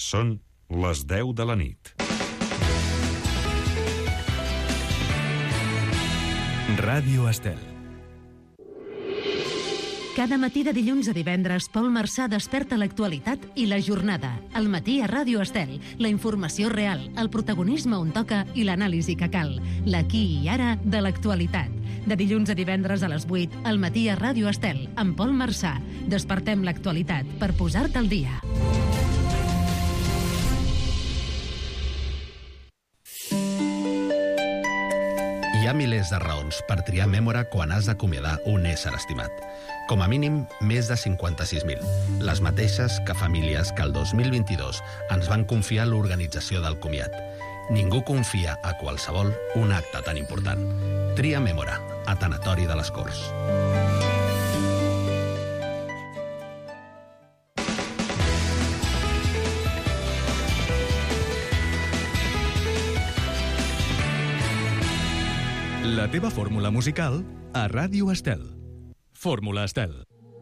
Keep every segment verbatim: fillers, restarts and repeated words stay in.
Són les deu de la nit. Ràdio Estel. Cada matí de dilluns a divendres, Pol Marçà desperta l'actualitat i la jornada. Al matí a Ràdio Estel. La informació real, el protagonisme on toca i l'anàlisi que cal. L'aquí i ara de l'actualitat. De dilluns a divendres a les vuit, al matí a Ràdio Estel, amb Pol Marçà. Despertem l'actualitat per posar-te al dia. Hi ha milers de raons per triar Mémora quan has d'acomiadar un ésser estimat. Com a mínim, més de cinquanta-sis mil. Les mateixes que famílies que el dos mil vint-i-dos ens van confiar l'organització del comiat. Ningú confia a qualsevol un acte tan important. Tria Mémora, a Tanatori de les Corts. La teva fórmula musical a Ràdio Estel. Fórmula Estel.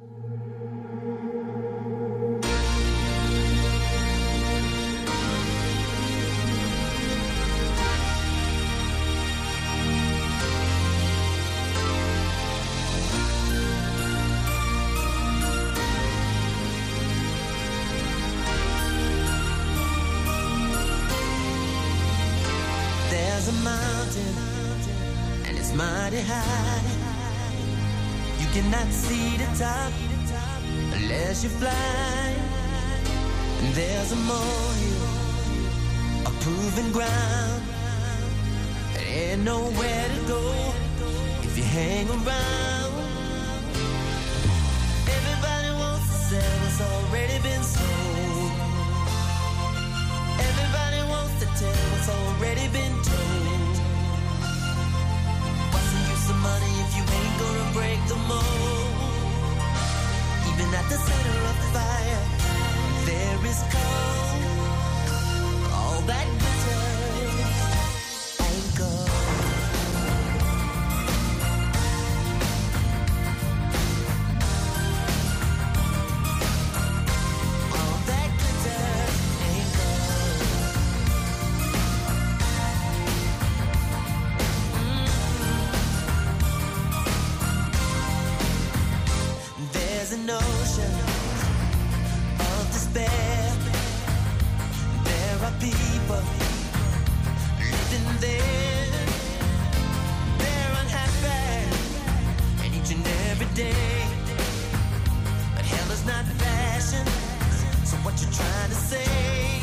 There's a mountain and it's mighty high. You cannot see the top unless you fly. And there's a molehill, a proven ground. There ain't nowhere to go if you hang around. Everybody wants to sell what's already been sold. Everybody wants to tell what's already been told. What's the use of money if you ain't gonna break the mold? Even at the center of the fire, there is cold. All that glitters ain't gold. All that glitters ain't gold. There's an ocean of despair. There are people living there. They're unhappy, and each and every day. But hell is not fashion, so what you trying to say?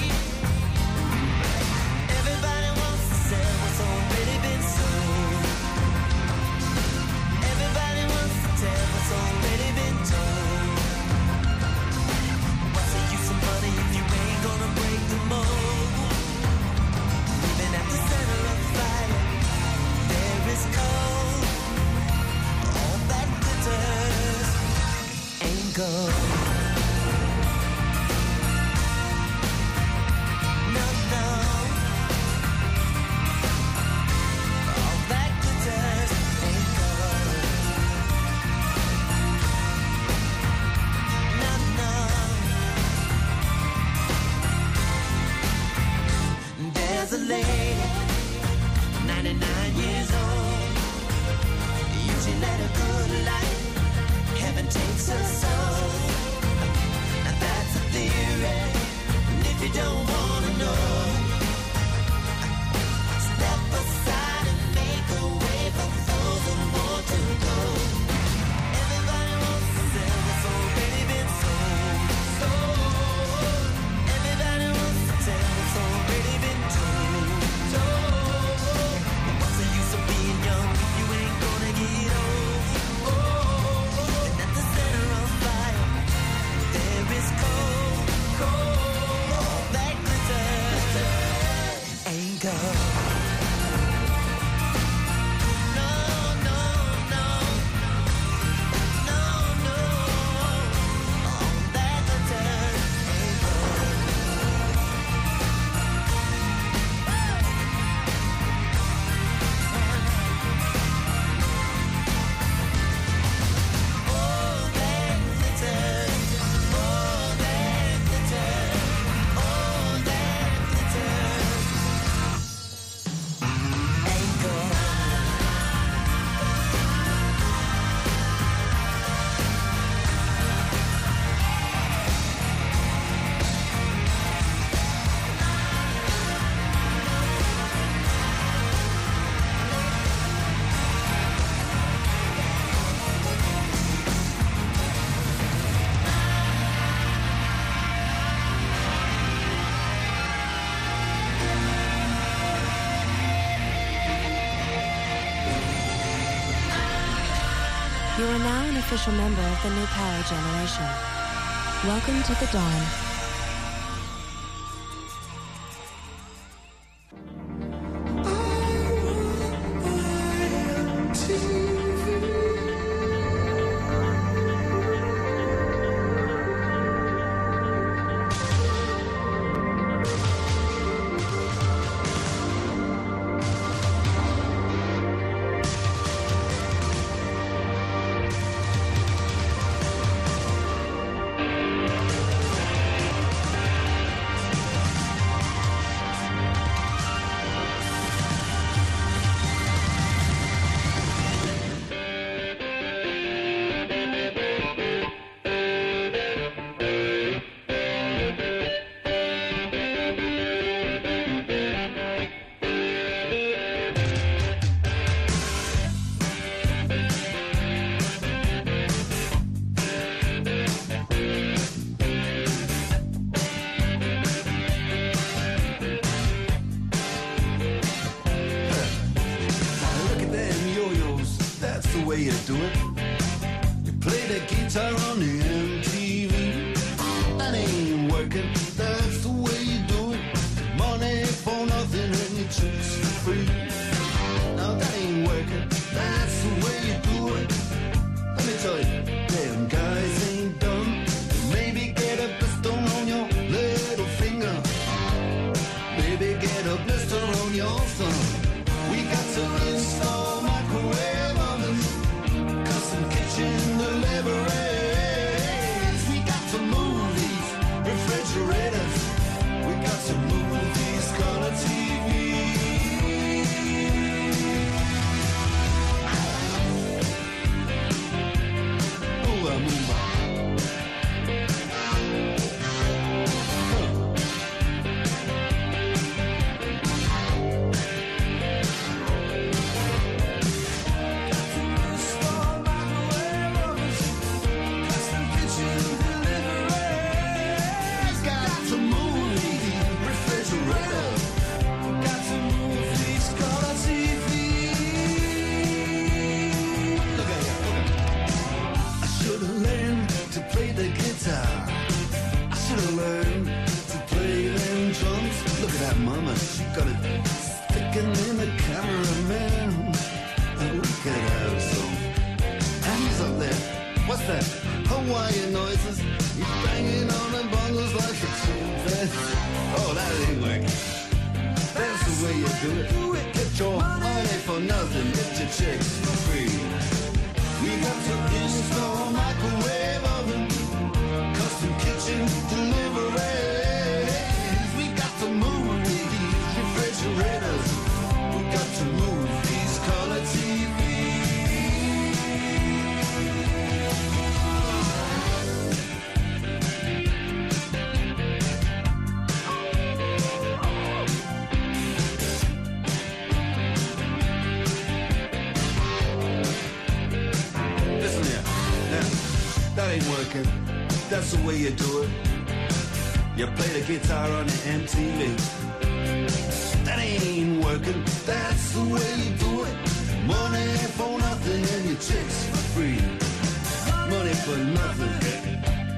Everybody wants to sell what's already been sold. Everybody wants to tell what's already been told. What's the use of money if you ain't gonna break the mold? Even at the center of the fire, there is cold. All that glitters ain't gold. No, no. All that glitters ain't gold. No, no. There's a lady, ninety-nine years old. You she led a good life. Heaven takes her soul. Now that's a theory. And if you don't wanna know, step aside and make a way for those who want to go. Everybody wants to sell what's already been sold. Sold. Everybody wants to tell what's already been told. Told. What's the use of being young if you ain't gonna get old? Oh. And at the center of fire, You are now an official member of the New Power Generation. Welcome to the dawn. That's the way you do it. You play the guitar on the M T V. That ain't working. That's the way you do it. Money for nothing and your chicks for free. Money for nothing.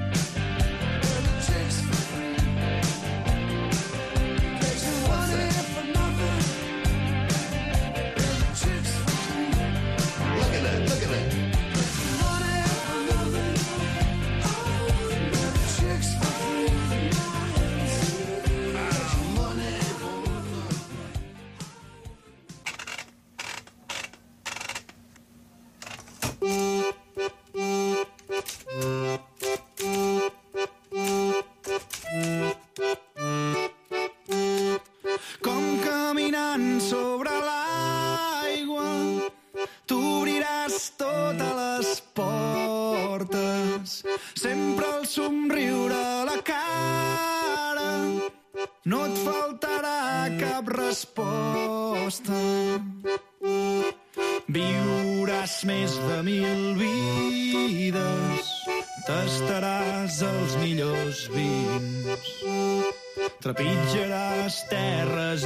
Viuràs més de mil vides, tastaràs els millors vins, trepitjaràs terres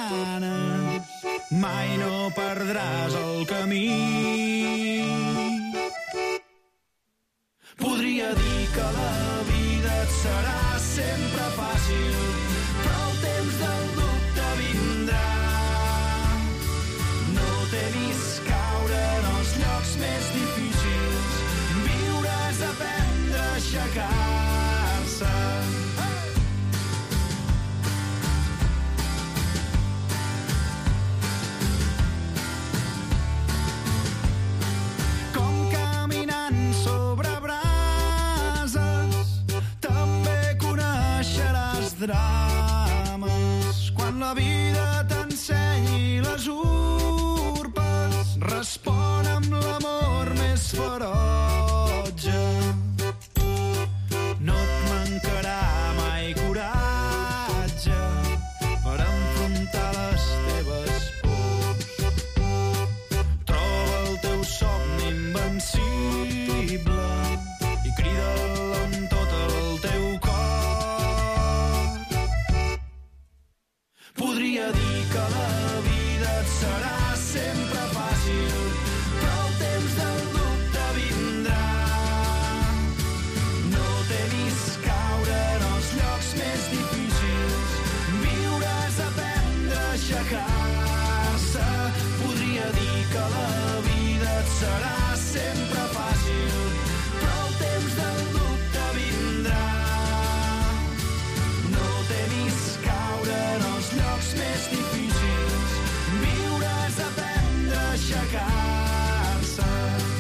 llunyanes, mai no perdràs el camí. que la vida et serà sempre fàcil, però el temps del dubte vindrà. No t'he vist caure en els llocs més difícils, viuràs a aprendre a aixecar-se. Com caminant sobre brases, també coneixeràs drames. Quan la vida t'ensenyi les urpes, respon amb l'amor més ferotge. No et mancarà mai coratge per enfrontar les teves pors. Troba el teu somni invencible i crida'l amb tot el teu cor. Podria dir que la vida et serà sempre fàcil, però el temps del dubte vindrà. No t'he vist caure en els llocs més difícils, viuràs a aprendre a aixecar-se. Podria dir que la vida et serà sempre fàcil, però el temps del dubte vindrà. No t'he vist caure en els llocs més difícils, viuràs a aprendre a aixecar-se.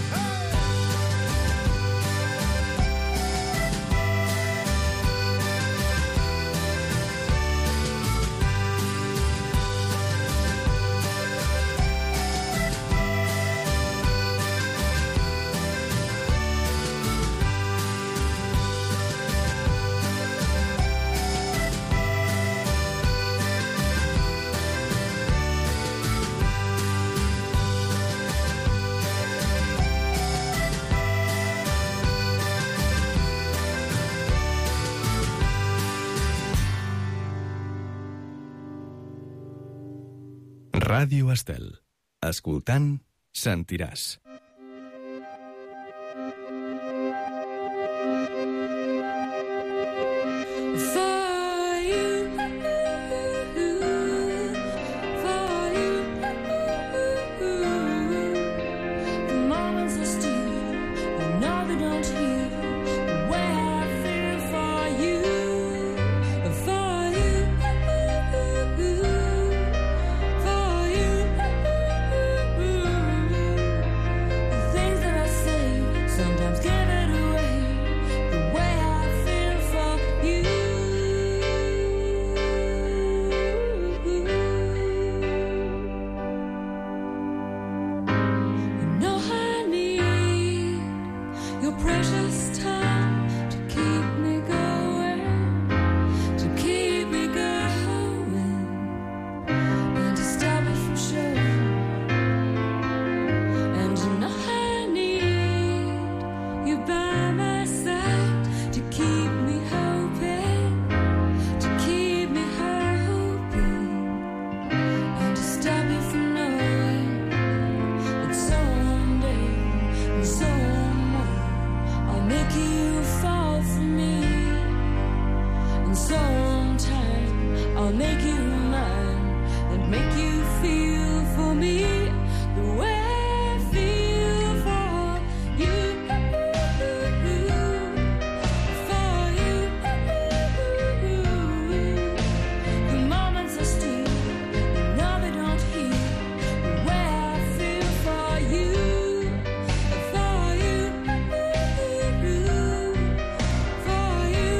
Ràdio Estel. Escoltant, sentiràs.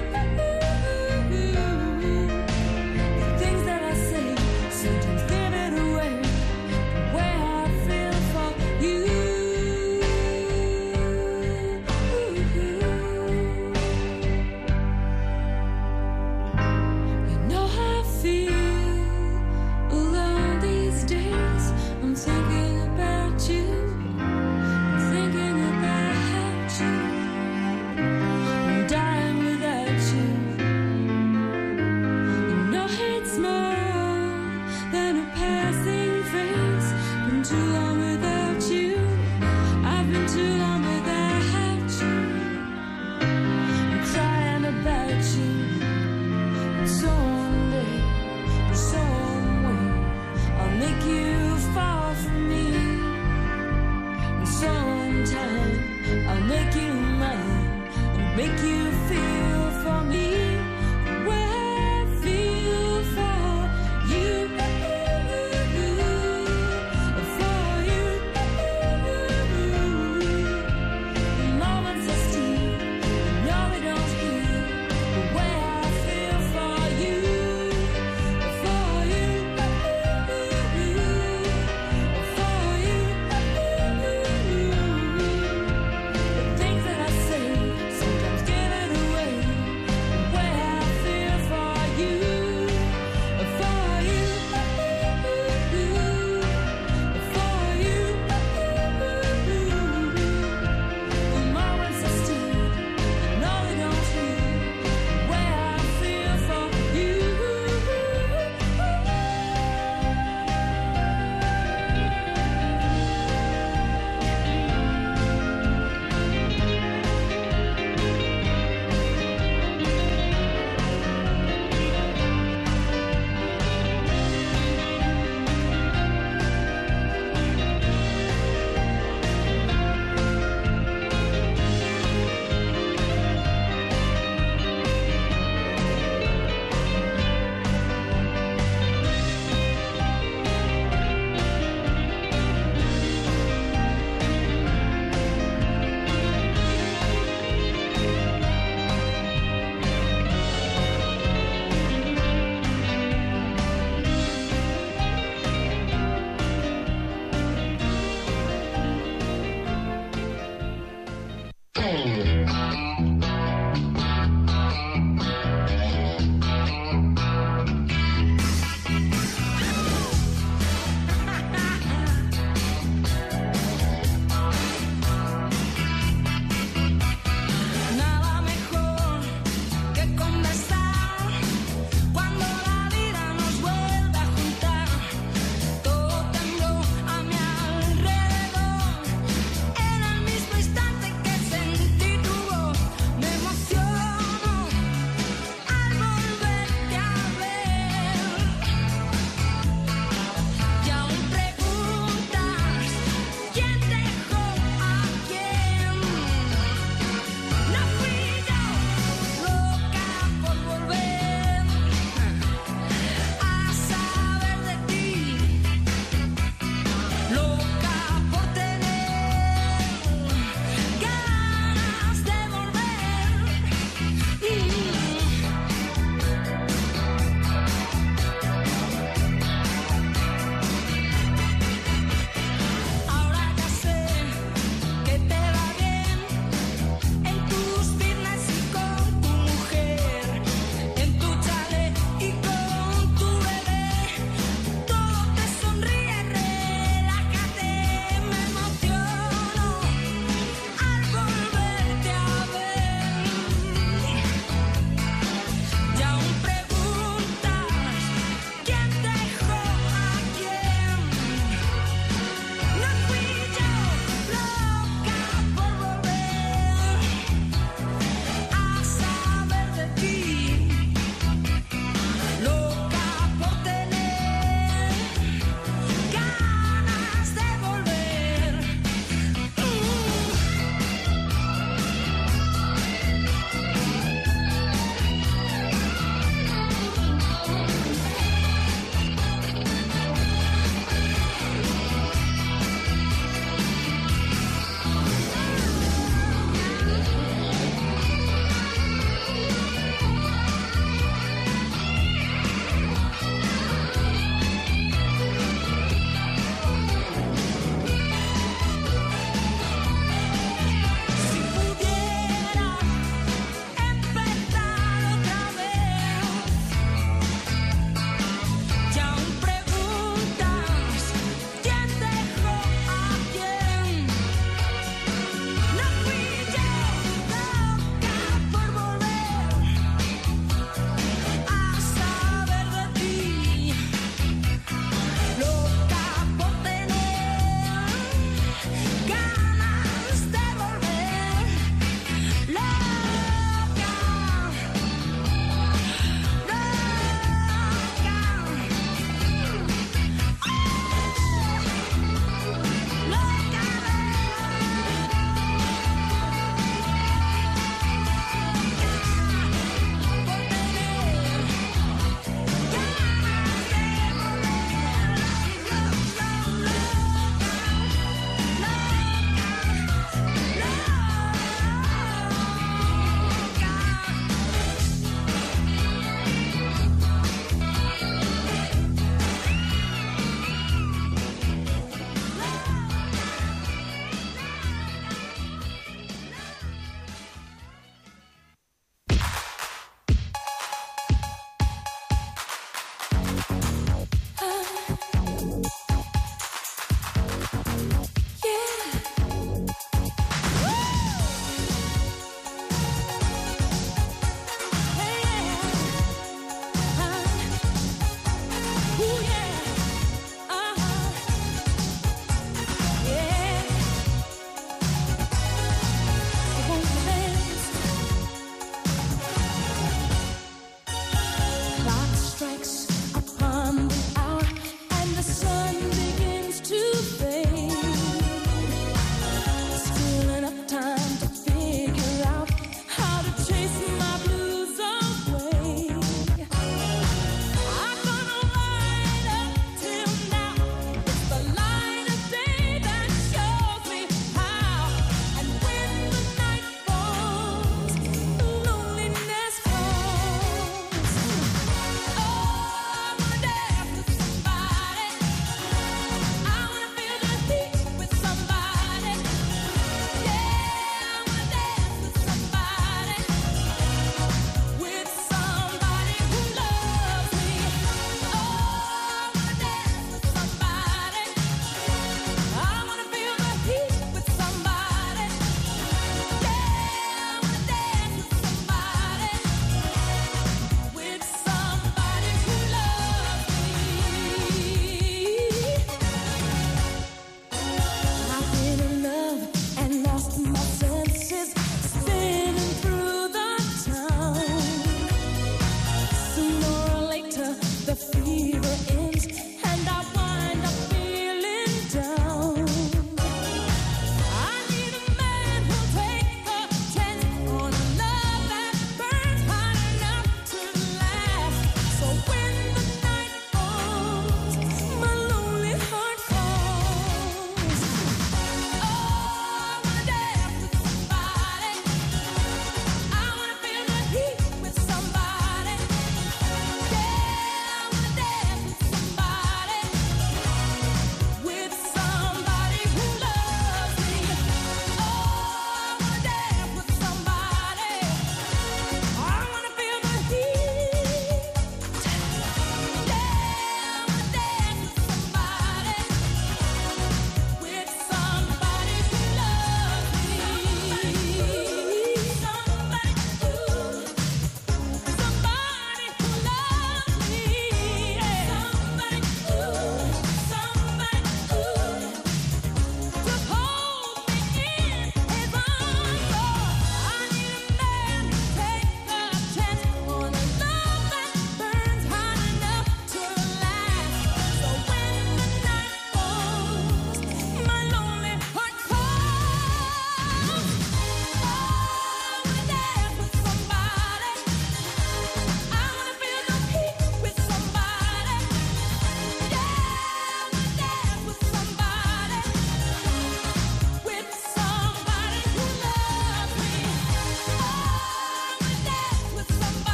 Things that I say sometimes give it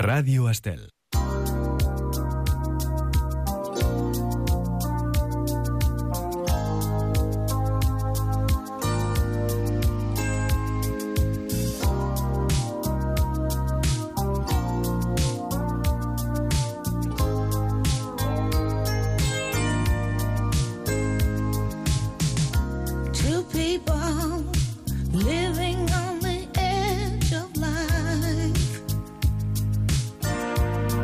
Ràdio Estel. Two people living on the edge of life.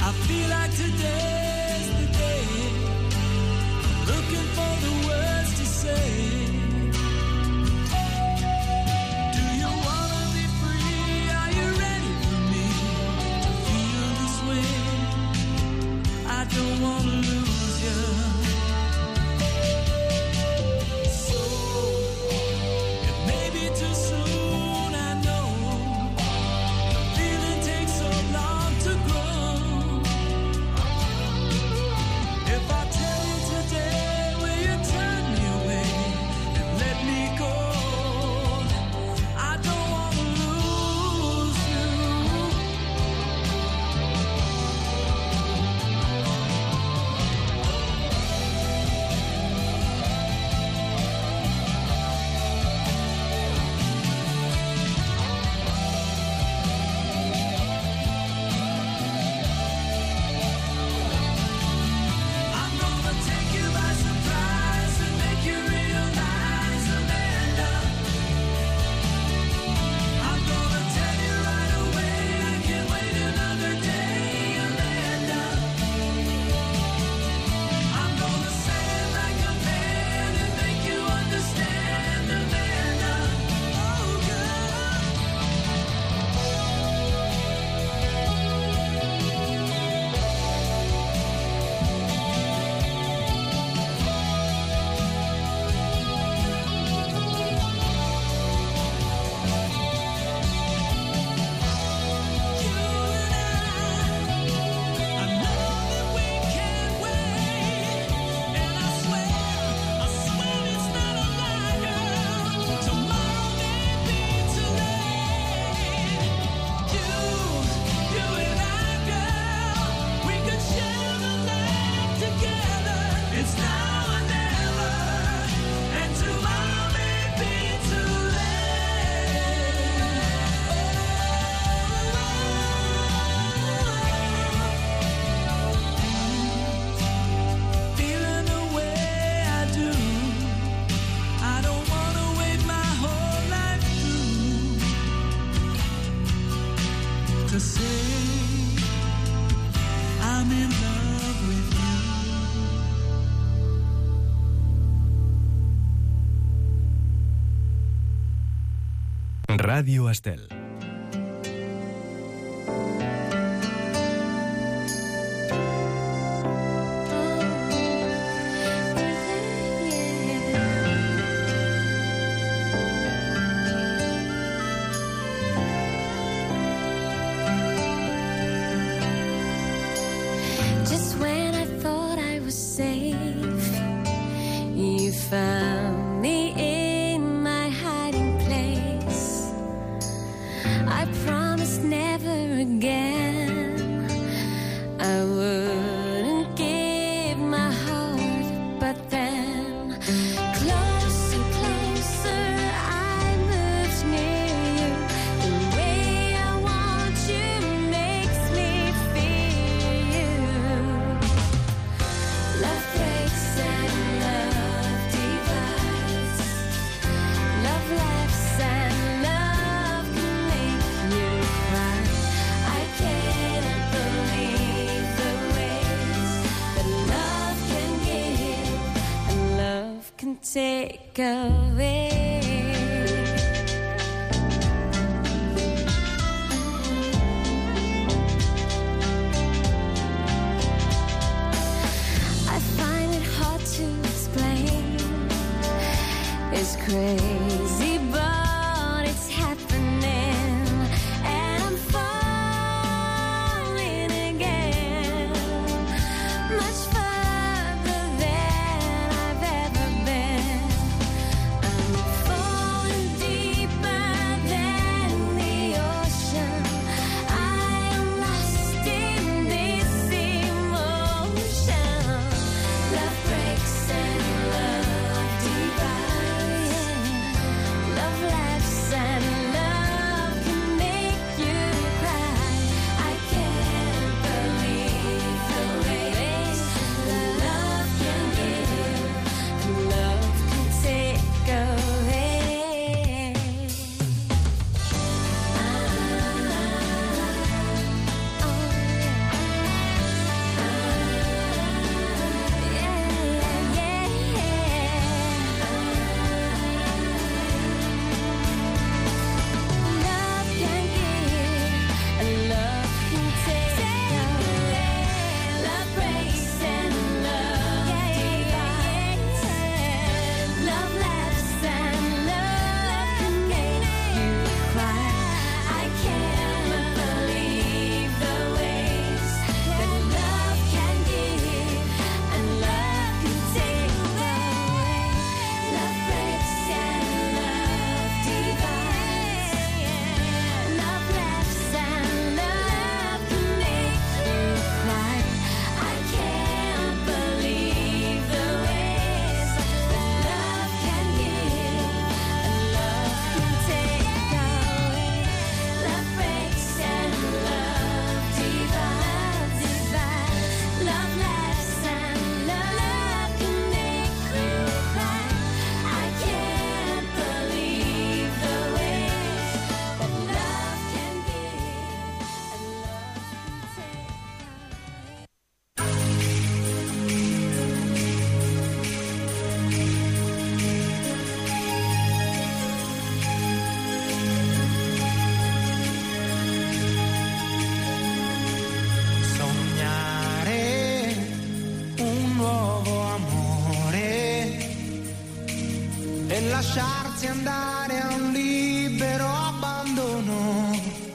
I feel like today's the day. Looking for the words to say. Do you wanna be free? Are you ready for me to feel this way? I don't wanna lose you. So it may be too soon, I know. The feeling takes so long to grow. If I tell you today, will you turn me away and let me go? I don't wanna lose you. I'm gonna take you by surprise and make you realize, Amanda. I'm gonna tell you right away, I can't wait another day, Amanda. I'm gonna say it like a man and make you understand, Amanda. Oh, girl. I know that we can't wait, and I swear, I swear it's not a lie, girl. Tomorrow may be too late. You, you and I, girl, we could share the night together. It's now or never, and tomorrow may be too late. Feeling the way I do, I don't wanna wait my whole life through to say I'm in love with you. Radio Estel. Just when I thought I was safe, you found me in my hiding place. I promised never again I wouldn't give my heart, but then closer, closer I moved near you. The way I want you makes me feel you. Love breaks and love divides. Love laughs and love can make you cry. I can't believe the ways that love can give and love can take away. I find it hard to explain. It's crazy, but it's happening, and I'm falling again, much further than I've ever been. I'm falling deeper than the ocean. I am lost in this emotion. Love breaks and love divides. lasciarsi andare a un libero abbandono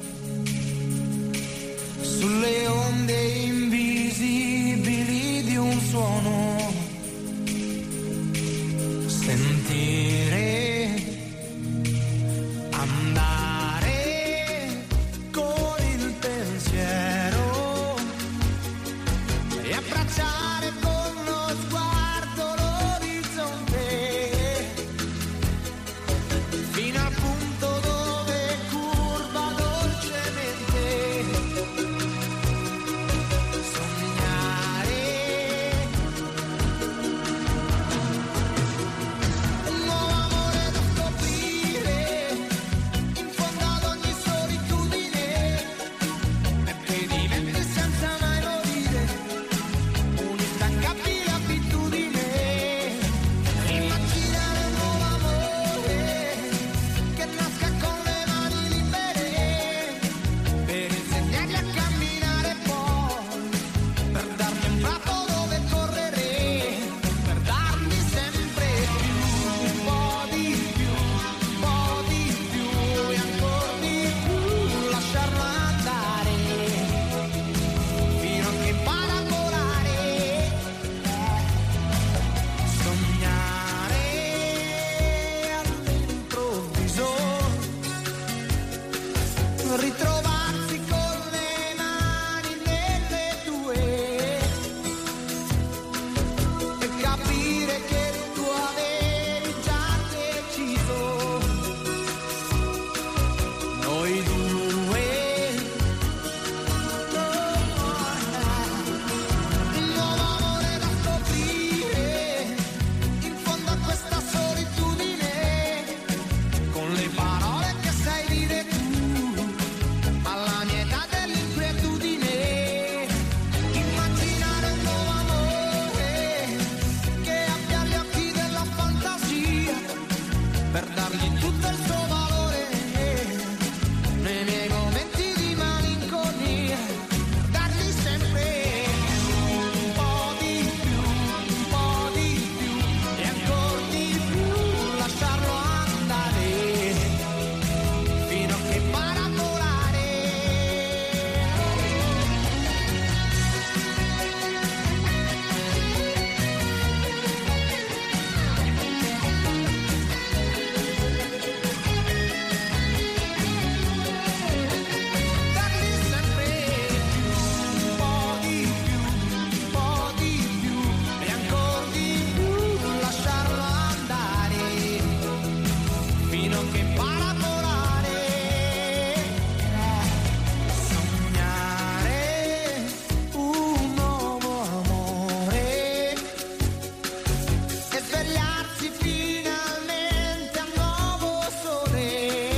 sulle onde invisibili di un suono, sentire andare con il pensiero e abbracciare con lo sguardo l'orizzonte fino al punto dove curva dolcemente sognare un nuovo amore da scoprire in fondo ad ogni solitudine e poi diventi senza mai morire un'instancabile abitudine. Immaginare un nuovo amore che nasca con le mani libere per insegnargli a camminare poi, per dargli un prato dove correre, per dargli sempre più, un po' di più, un po' di più e ancora di più, lasciarlo andare fino a che impara a volare, sognare all'improvviso, ritrovarsi con le mani nelle tue e capire che tu avevi già deciso noi due. Un nuovo amore da scoprire in fondo a questa solitudine con le parole che sai dire tu alla mia età dell'inquietudine. Immaginare un nuovo amore che abbia gli occhi della fantasia per dargli tutto il suo valore nei miei momenti di malinconia, per dargli sempre un po' di più, un po' di più e ancora di più, lasciarlo andare fino a che impara a volare. Dargli sempre un po' di più, un po' di più e ancora di più, lasciarlo andare fino a che impara a volare, sognare un nuovo amore e svegliarsi finalmente al nuovo sole,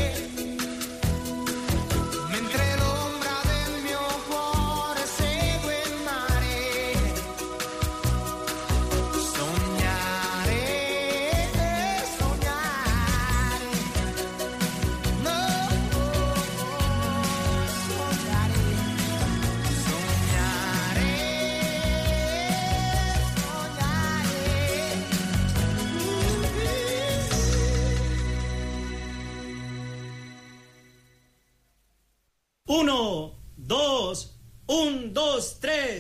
mentre l'ombra del mio cuore segue il mare, sognare, sognare, no, sognare, Uno, dos, un, dos, tres.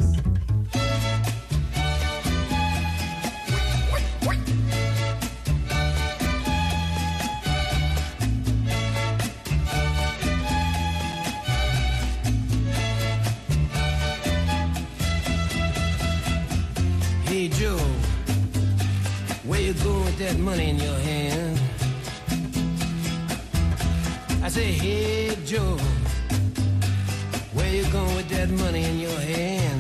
Hey Joe, where you going with that money in your hand? I say, hey Joe, where you going with that money in your hand?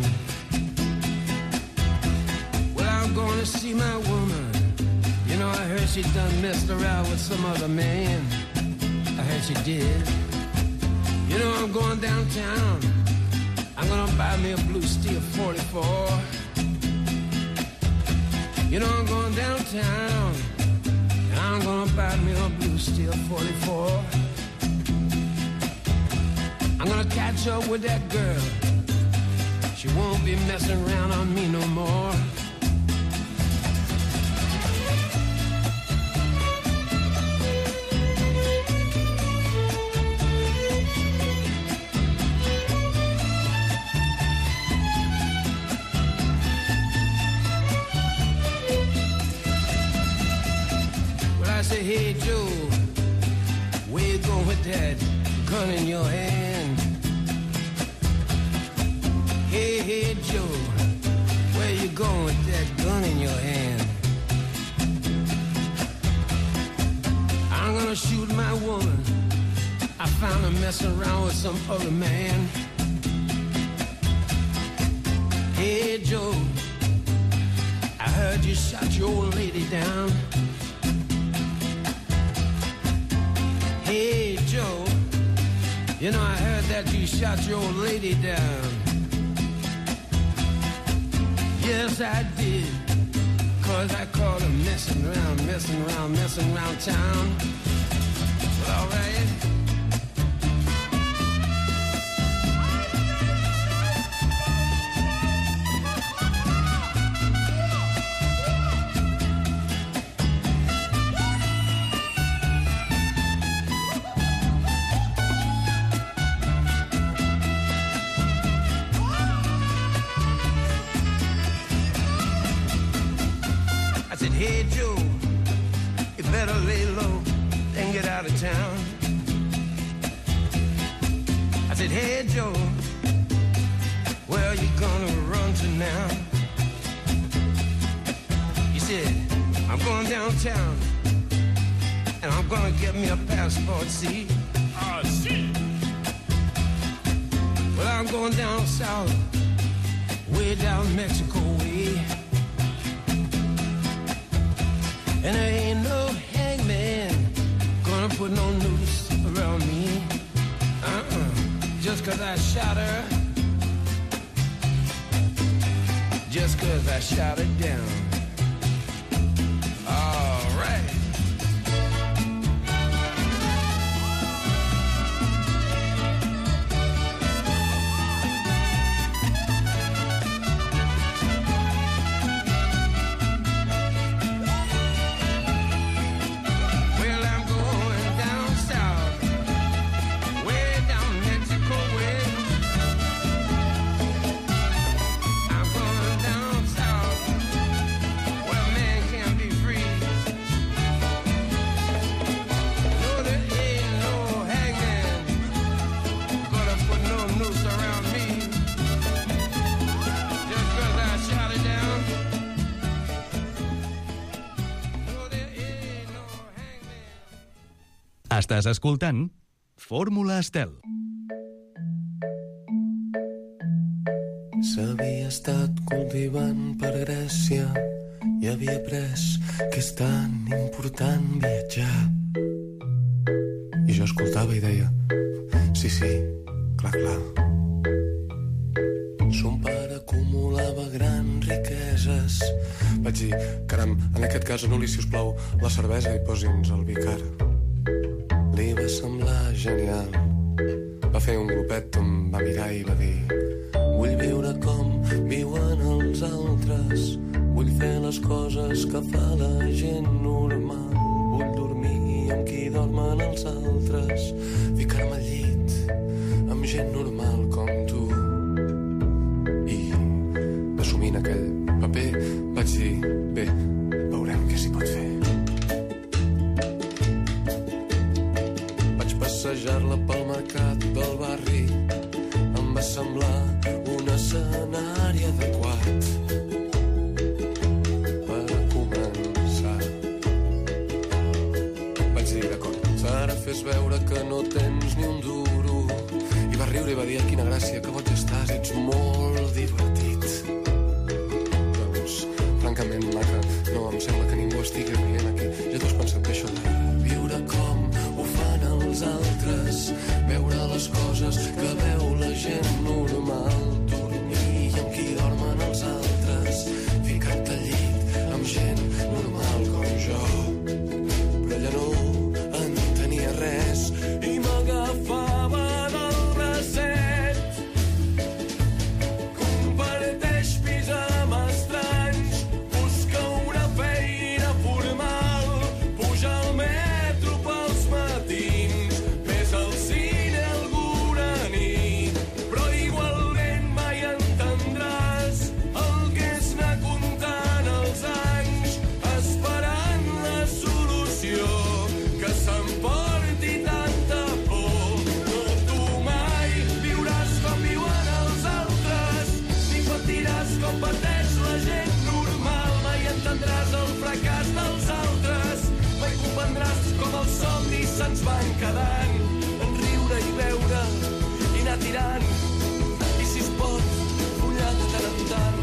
Well, I'm going to see my woman. You know, I heard she done messed around with some other man. I heard she did. You know, I'm going downtown. I'm gonna buy me a blue steel forty-four. You know, I'm going downtown, and I'm gonna buy me a blue steel forty-four. I'm gonna catch up with that girl. She won't be messing around on me no more. your hand. Hey, hey, Joe, where you going with that gun in your hand? I'm gonna shoot my woman. I found her messing around with some other man. Hey, Joe, I heard you shot your old lady down. Hey, Joe, you know I heard that you shot your old lady down. Yes, I did, 'cause I caught her messing around, messing around, messing around town. Well, all right. Hey, Joe, you better lay low and get out of town. I said, hey, Joe, where are you gonna run to now? He said, I'm going downtown and I'm gonna get me a passport, see? Oh, see? Well, I'm going down south, way down Mexico way. And there ain't no hangman gonna put no noose around me. Uh-uh. Just 'cause I shot her. Just 'cause I shot her down. All right. Estàs escoltant Fórmula Estel. S'havia estat cultivant per Grècia i havia après que és tan important viatjar. I jo escoltava i deia, sí, sí, clar, clar. Son pare acumulava grans riqueses. Vaig dir, caram, en aquest cas anul·li, si us plau, la cervesa i posi'ns el vi car. Li va semblar genial. Va fer un glopet, em va mirar i va dir, vull viure com viuen els altres, vull fer les coses que fa la gent normal, vull dormir amb qui dormen els altres, ficar-me al llit amb gent normal com tu. I, assumint aquell paper, vaig dir, bé, veurem què s'hi pot fer. Passejar-la pel mercat del barri em va semblar un escenari adequat per començar. Vaig dir, d'acord, ara fes veure que no tens ni un duro. I va riure i va dir, quina gràcia, que boig estàs, ets molt divertit. Doncs, francament, maca, no em sembla que ningú estigui rient aquí. Ja t'ho has pensat, això de viure com ho fan els altres, veure les coses que veu la gent normal, dormir amb qui dormen els altres, ficar-te al llit amb gent normal com jo. Però ella no entenia res i m'agafava del bracet ens van quedant en riure i beure i anar tirant. I si es pot, follar de tant en tant.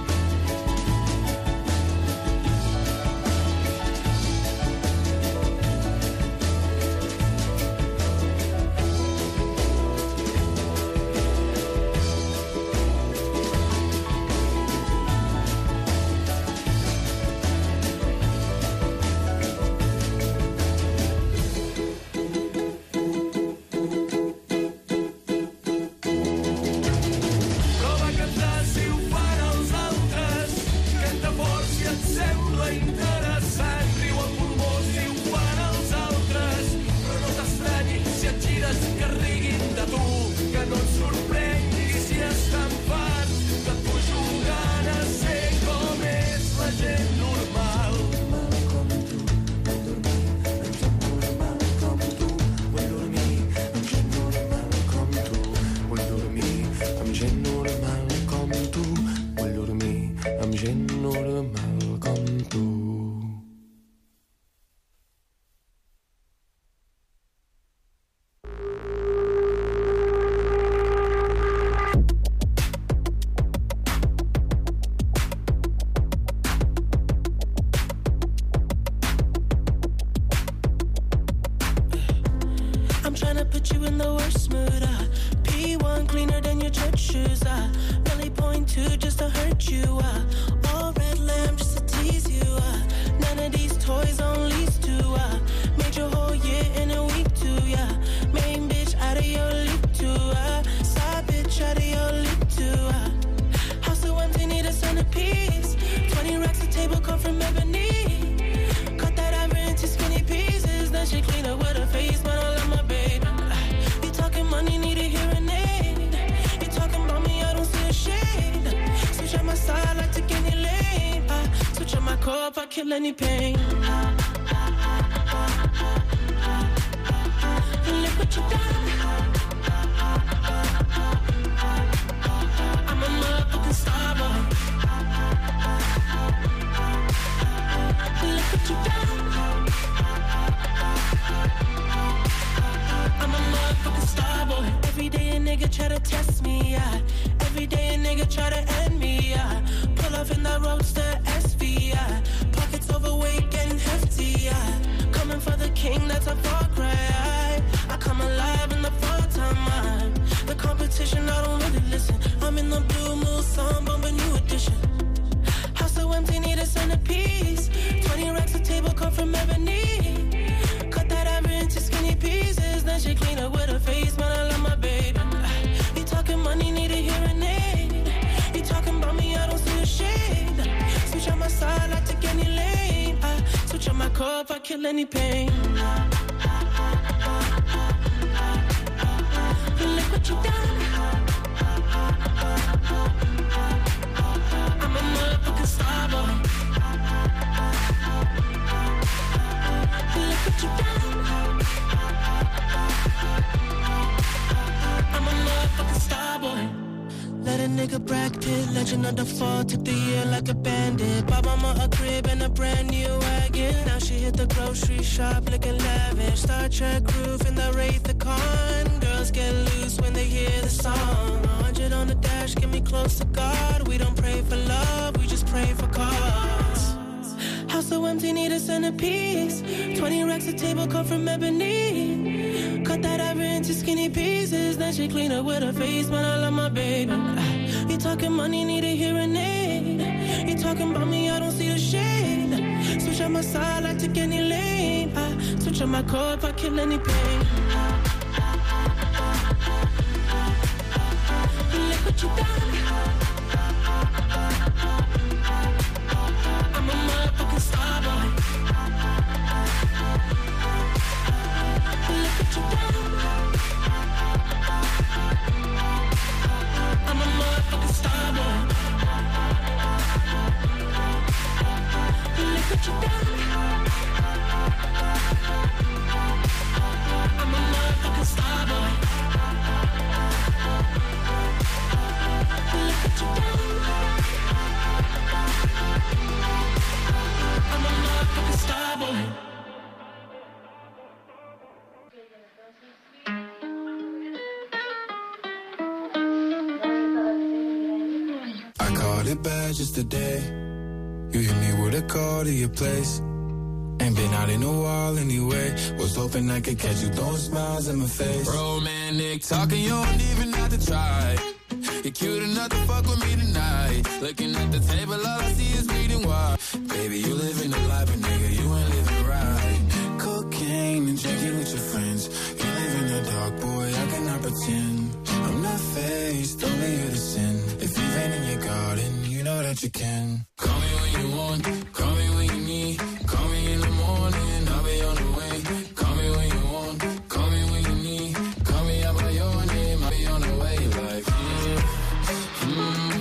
Kill any pain. Look what you done. I'm a motherfucking star boy. Look what you done. I'm a motherfucking star boy. Every day a nigga try to test me, yeah. Every day a nigga try to end me, yeah. Pull off in the roadster S V, yeah. Overweight, getting hefty, yeah. Coming for the king, that's a far cry. I come alive in the fall time. The competition, I don't really listen. I'm in the blue moon, song, bumping new edition. House so empty, need a centerpiece. Twenty racks of table come from ebony. Cut that ever into skinny pieces. Then she clean up with her face, man, I love my baby. You talking money, need a hearing aid. You talking about me, I don't see a shade. Switch on my side, I take any lane. Switch on my core if I kill any pain. Look what you done. I'm a motherfucking star boy. Look what you done. I'm a motherfucking star boy. Let a nigga Brad Pitt, legend of the fall, took the year like a bandit. Bought mama a crib and a brand new wagon. Now she hit the grocery shop looking lavish. Star Trek roof in the Wraith the Con. Girls get loose when they hear the song. A hundred on the dash, get me close to God. We don't pray for love, we just pray for cause. House so empty, need a centerpiece. Twenty racks of table come from ebony. Cut that ever into skinny pieces. Then she clean up with her face, man, I love my baby. You talking money, need a hearing aid. You talking about me, I don't see a shade. Switch on my side, I take any lane. I switch on my core if I kill any pain. Look what you done. I'm a motherfucking star boy. Look what you done. I'm a motherfucking star boy. Look what you done. I'm a motherfucking star boy. Look what you done. I'm a motherfucking star boy. I caught it bad just today. You hit me with a call to your place. Ain't been out in a while anyway. Was hoping I could catch you throwing smiles in my face. Romantic talking, you don't even have to try. You're cute enough to fuck with me tonight. Looking at the table, all I see is bleeding wine. Baby, you living the life, but nigga, you ain't living right. Cocaine and drinking with your friends. You live in the dark, boy, I cannot pretend. I'm not faced, only you're the sin. If you've been in your garden, you know that you can. Call me when you want, call me when you need. Call me in the morning, I'll be on the way. Call me when you want, call me when you need. Call me out by your name, I'll be on the way. Like, mm, mm,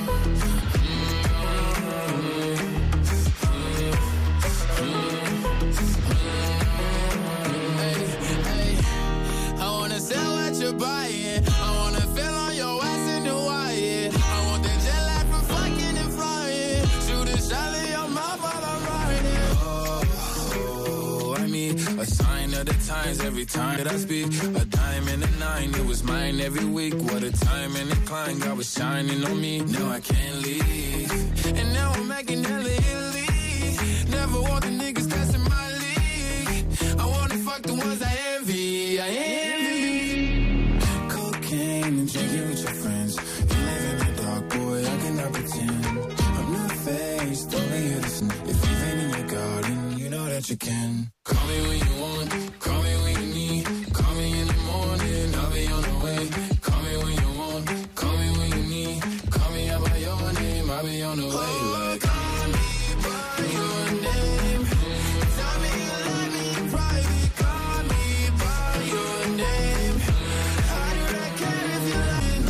I wanna sell what you're buying. I wanna feel on your ass in Hawaii. I want that jet lag from fucking and flying. Shoot a shot in your mouth while I'm riding. Oh, I mean, a sign of the times every time that I speak. A dime and a nine, it was mine every week. What a time and a climb, God was shining on me. Now I can't leave. And now I'm making hella Italy. Never want the niggas that's in my league. I wanna fuck the ones I envy. I envy. Cocaine and drinking with your friends. You live in the dark, boy, I cannot pretend. I'm not faced, only you're the sin. If you've been in your garden, you know that you can. Call me when you want, call me when you need. Call me in the morning, I'll be on the way. Call me when you want, call me when you need. Call me out by your name, I'll be on the way. Like, call me by your name. Tell me you love me in private. Call me by your name. I do not care if you lying.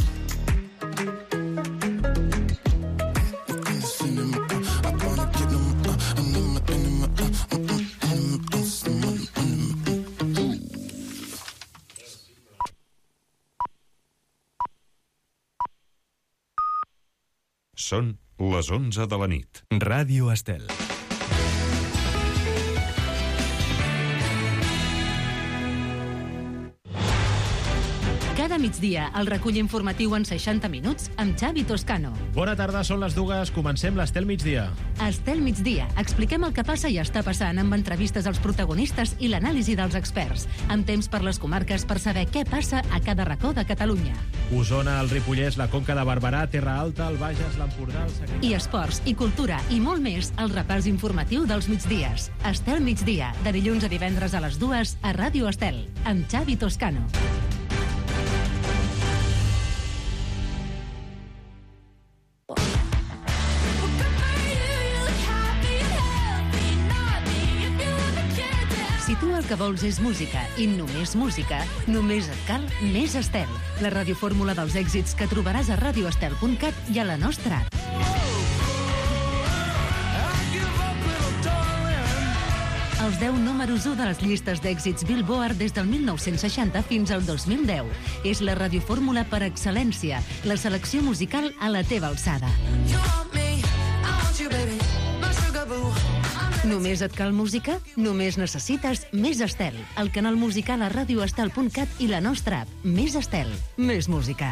I'm just feeling my, I wanna get them, uh, and them, and them, uh, uh, uh, uh, uh, some, uh, Són les onze de la nit. Ràdio Estel. Cada migdia, el recull informatiu en seixanta minuts amb Xavi Toscano. Bona tarda, són les dues. Comencem l'Estel Migdia. Estel Migdia. Expliquem el que passa i està passant amb entrevistes als protagonistes i l'anàlisi dels experts. Amb temps per les comarques per saber què passa a cada racó de Catalunya. Osona, el Ripollès, la Conca de Barberà, Terra Alta, el Bages, l'Empordà, el Segrià... I esports, i cultura, i molt més, el repàs informatiu dels migdies. Estel Migdia, de dilluns a divendres a les dues a Ràdio Estel, amb Xavi Toscano. Si tu el que vols és música i només música, només et cal Més Estel, la radiofórmula dels èxits que trobaràs a radio estel punt cat i a la nostra app. Els deu números u de les llistes d'èxits Billboard des del mil nou-cents seixanta fins al dos mil deu. És la radiofórmula per excel·lència, la selecció musical a la teva alçada. Només et cal música? Només necessites Més Estel, el canal musical a radio estel punt cat i la nostra app. Més Estel, més música.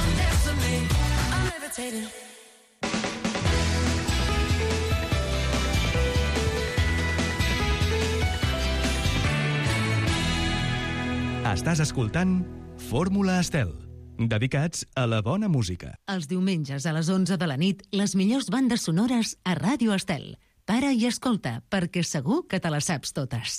Estàs escoltant Fórmula Estel, dedicats a la bona música. Els diumenges a les onze de la nit, les millors bandes sonores a Ràdio Estel. Para i escolta, perquè segur que te les saps totes.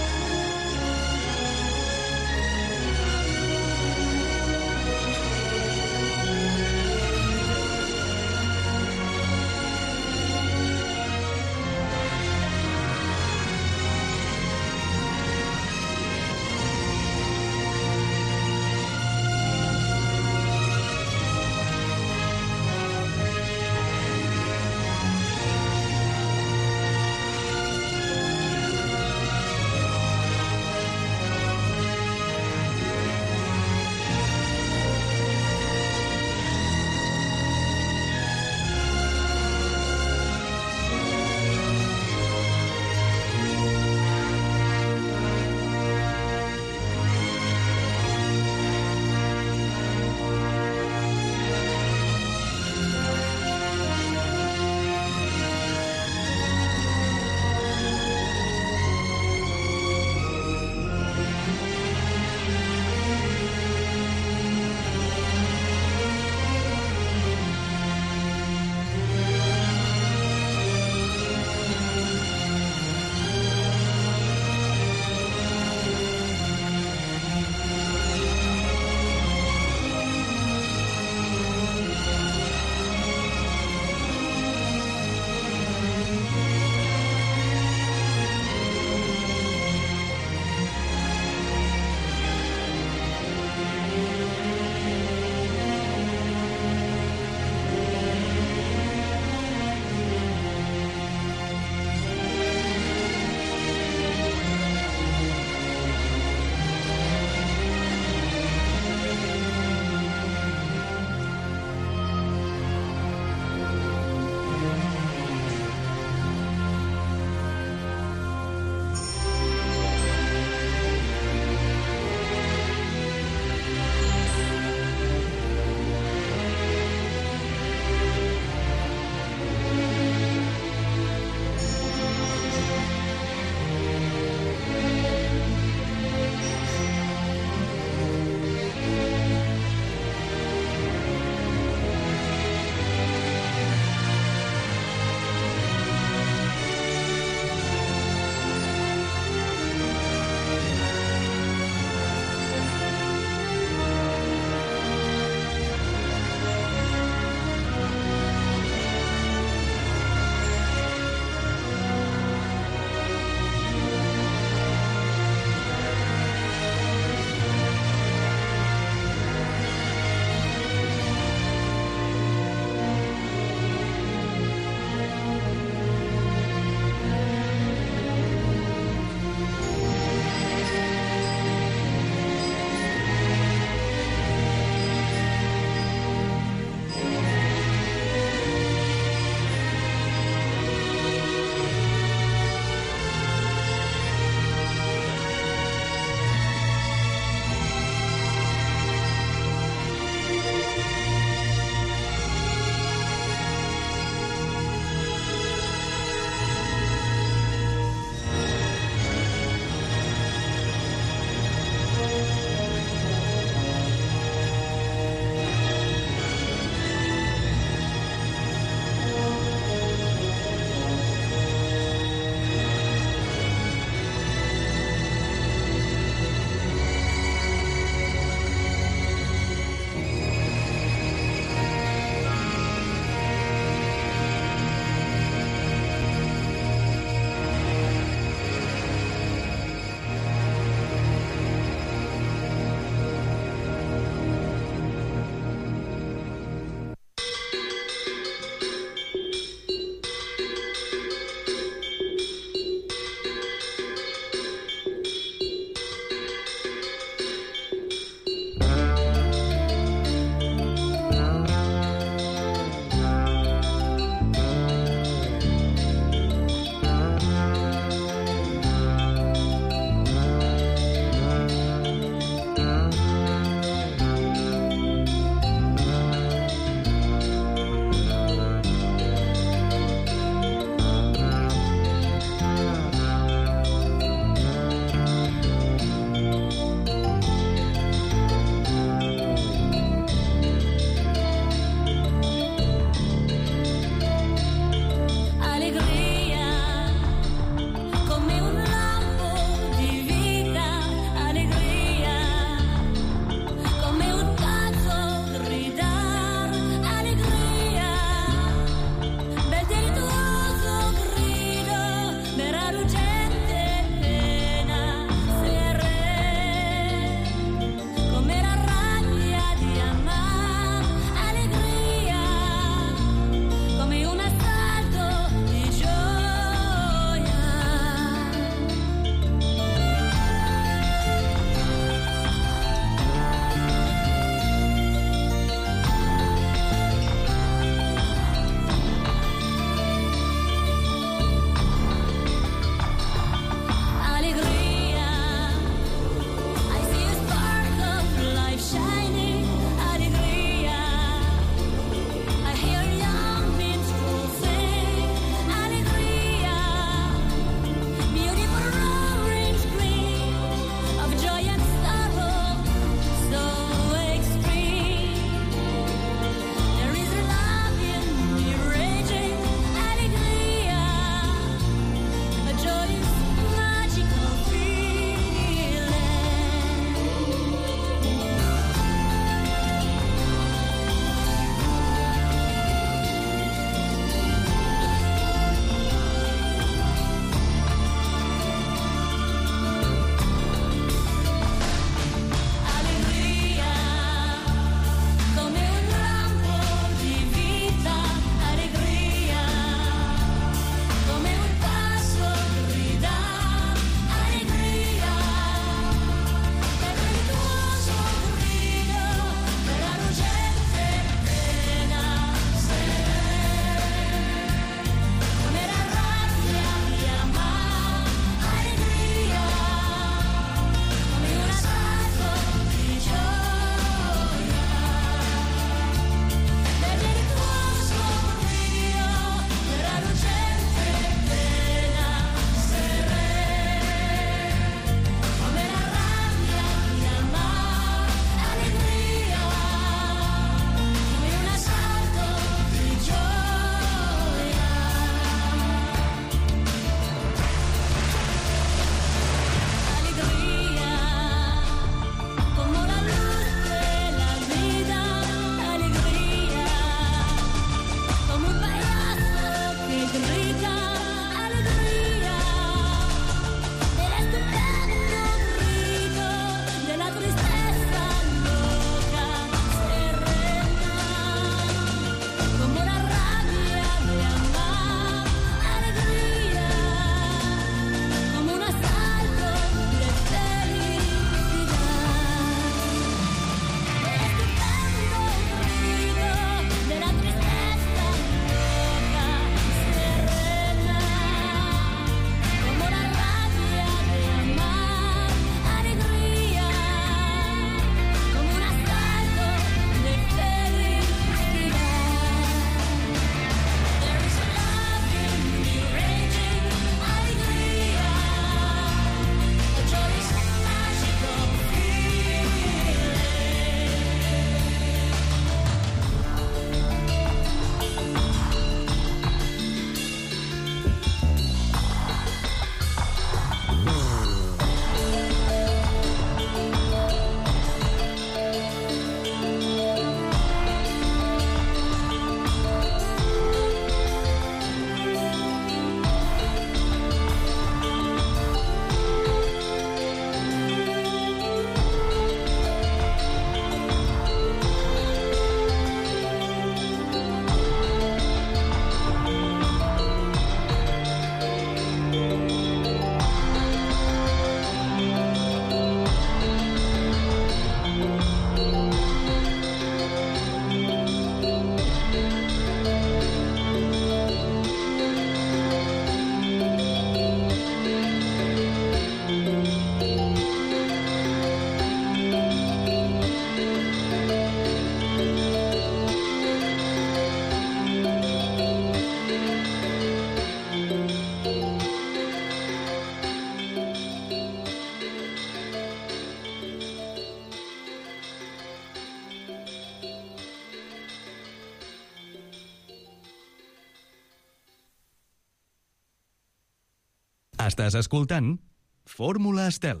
Estàs escoltant Fórmula Estel.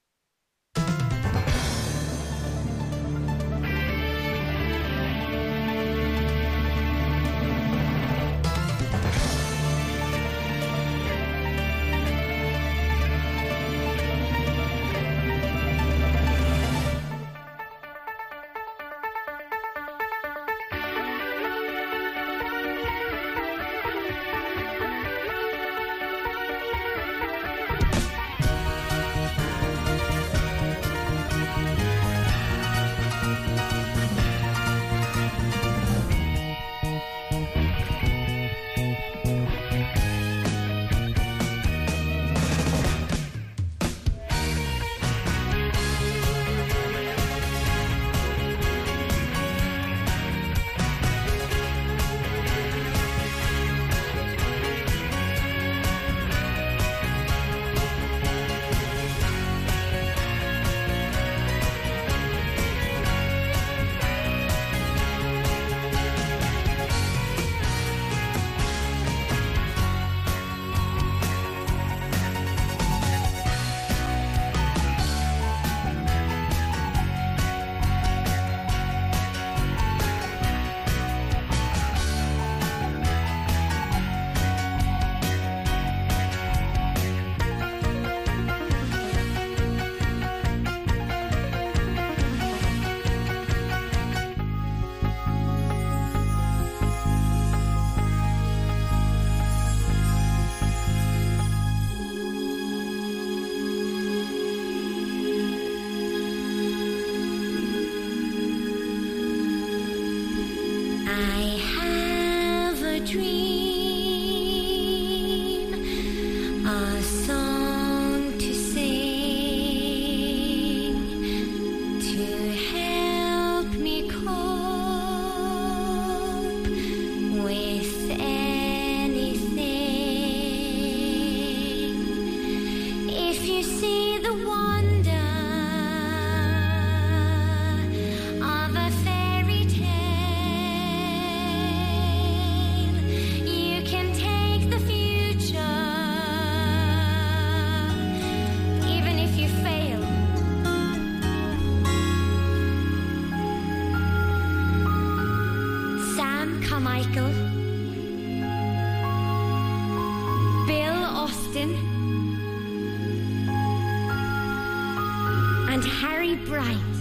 and Harry Bright.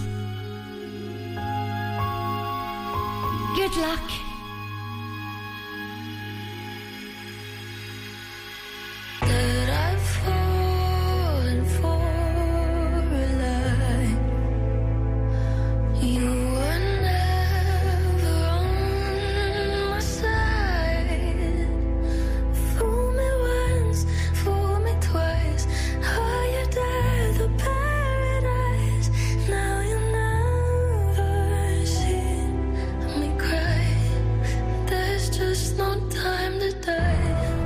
Good luck. That I've fallen for a lie. You were never on my side. Fool me once, fool me twice. Higher the paradise. Now you never see me cry. There's just no time to die.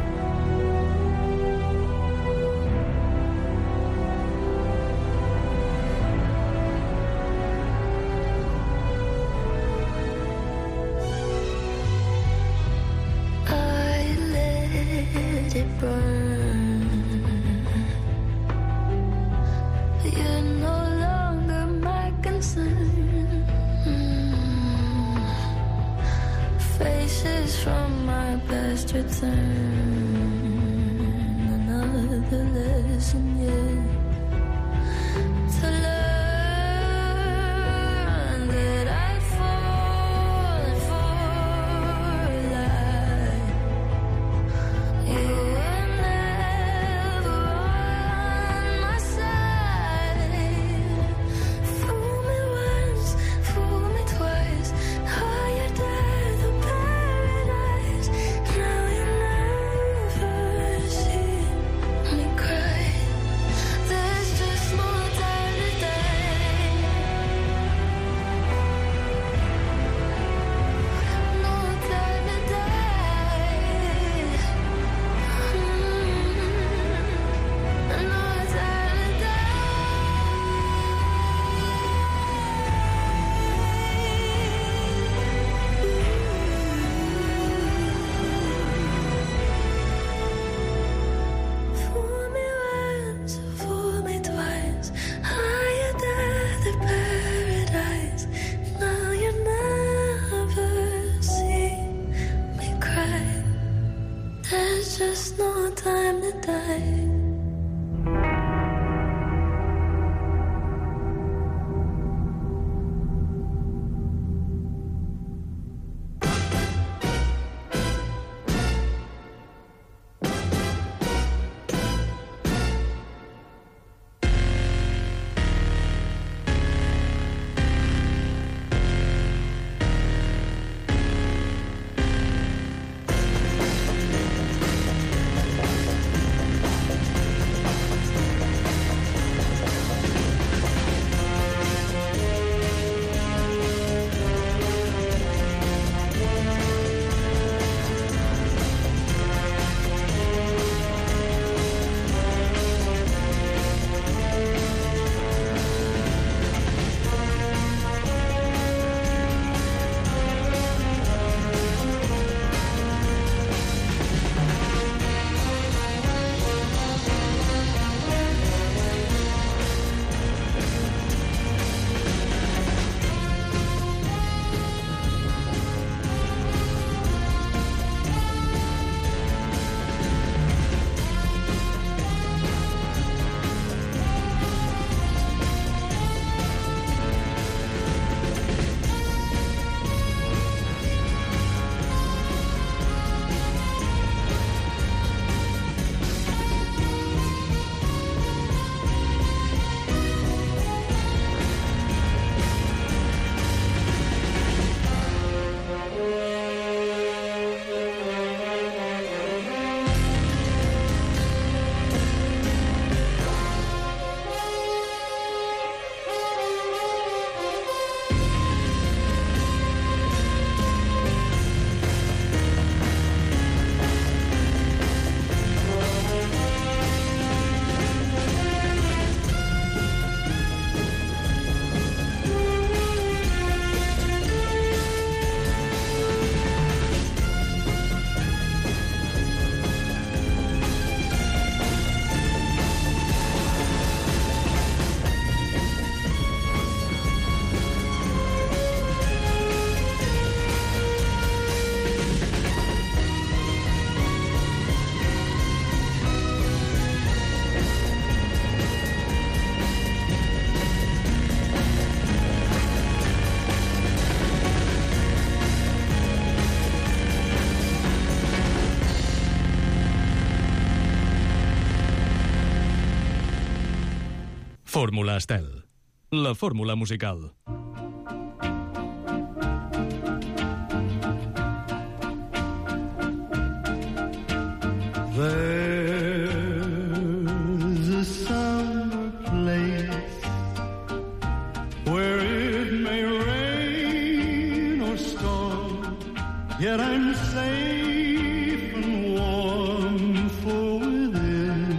I let it burn. You're no longer my concern. Mm. Faces from my past return. Another lesson yet to learn that I'd fallen for a lie. You were never on my side. Fool me once, fool me twice. Higher the paradise. Now you never see me cry. time to die. Fórmula Estel, la fórmula musical. There's a summer place where it may rain or storm, yet I'm safe and warm, for within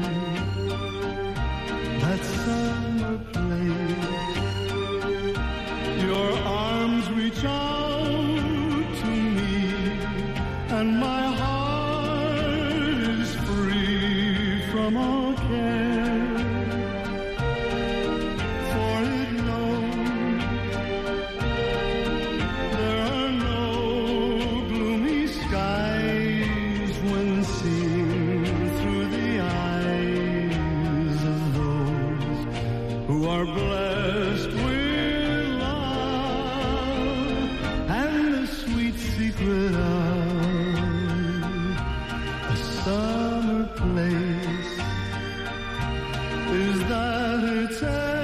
that summer place your arms reach out to me, and my heart is free from all care, for it knows there are no gloomy skies when seen through the eyes of those who are blessed with love and the sweet secret of a summer place is that it's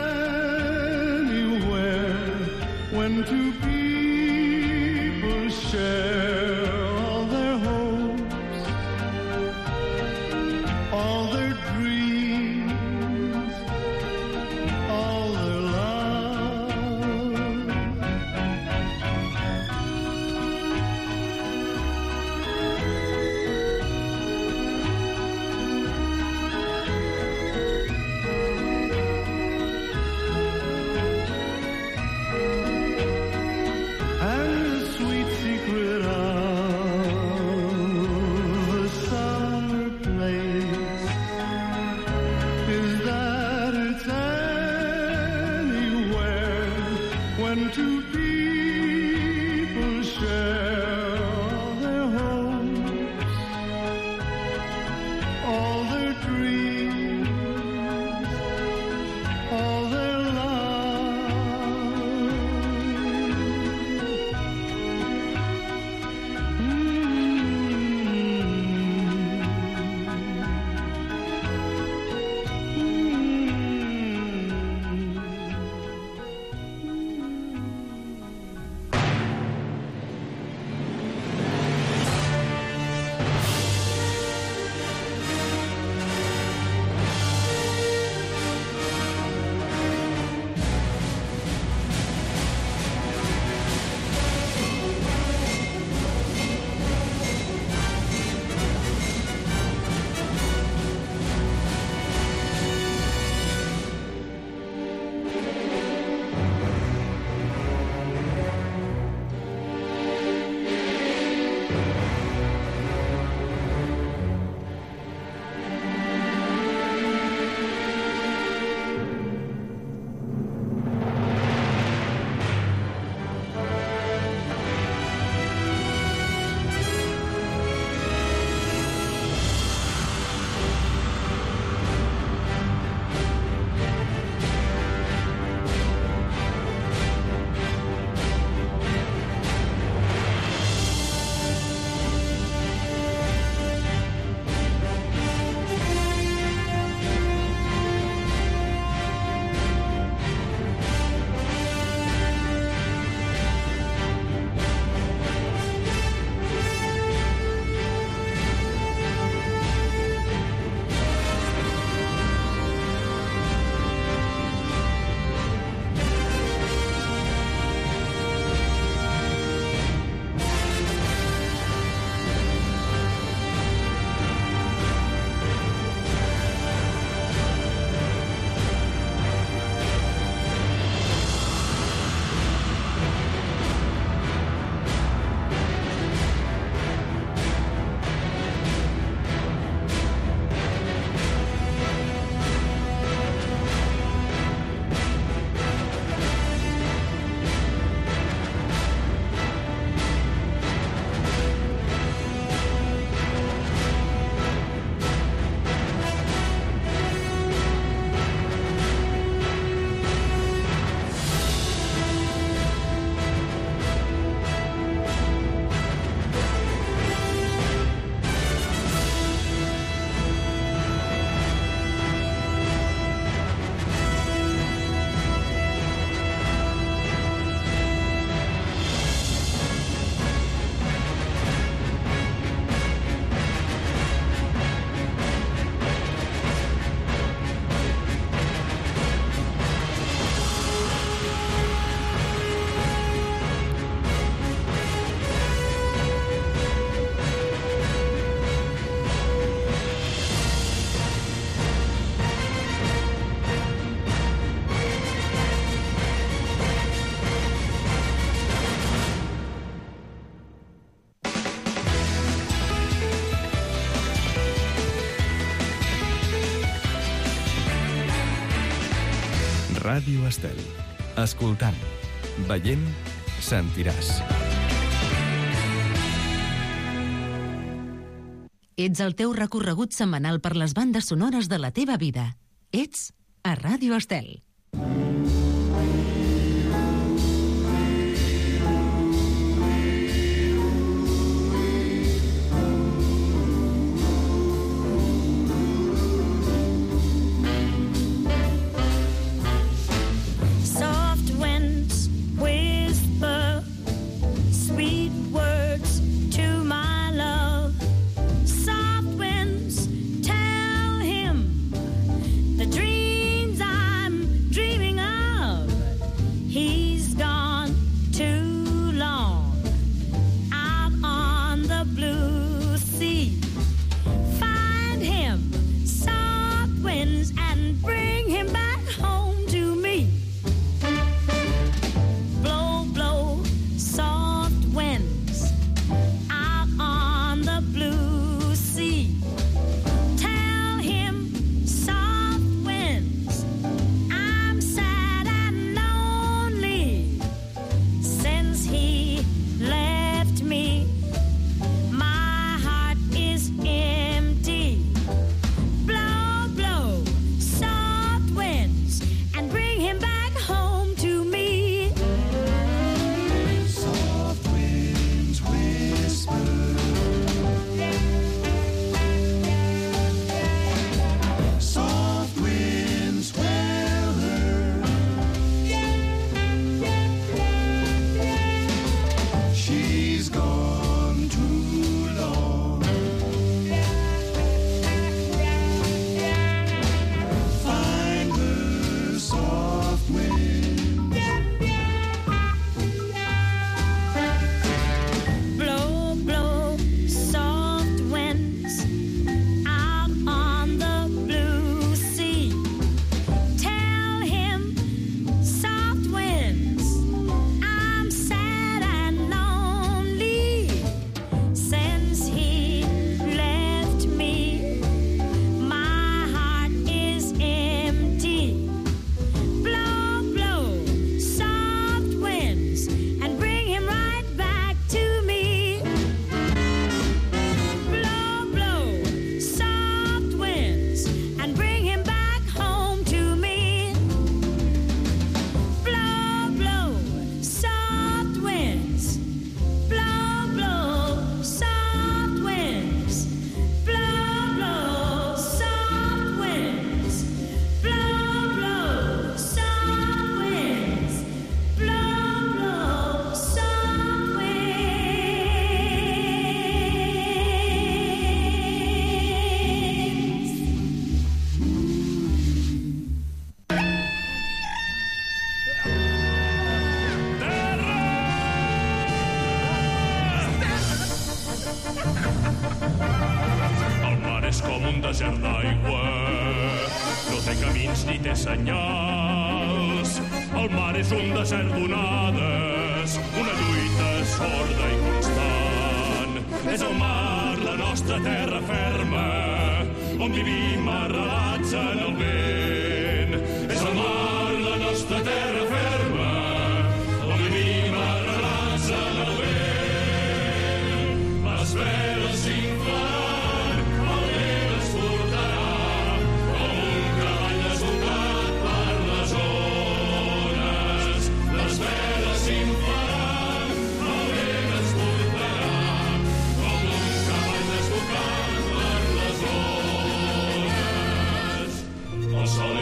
anywhere when two people share all their hopes, all their dreams, all their love. And the sweet secret of the summer place is that it's anywhere when two people share all their hopes, all their Ràdio Estel. Escoltant, veient, sentiràs. Ets el teu recorregut setmanal per les bandes sonores de la teva vida. Ets a Ràdio Estel. desert d'aigua, no té camins ni té senyals. El mar és un desert d'onades, una lluita sorda i constant. És el mar la nostra terra ferma, on vivim arrelats en el vent. És el mar la nostra terra ferma, on vivim arrelats en el vent. Les veles s'inflaran, el vent es portarà, com un cavall desbocat per les ones. Les veles s'inflaran, el vent es portarà, com un cavall desbocat per les ones. El sol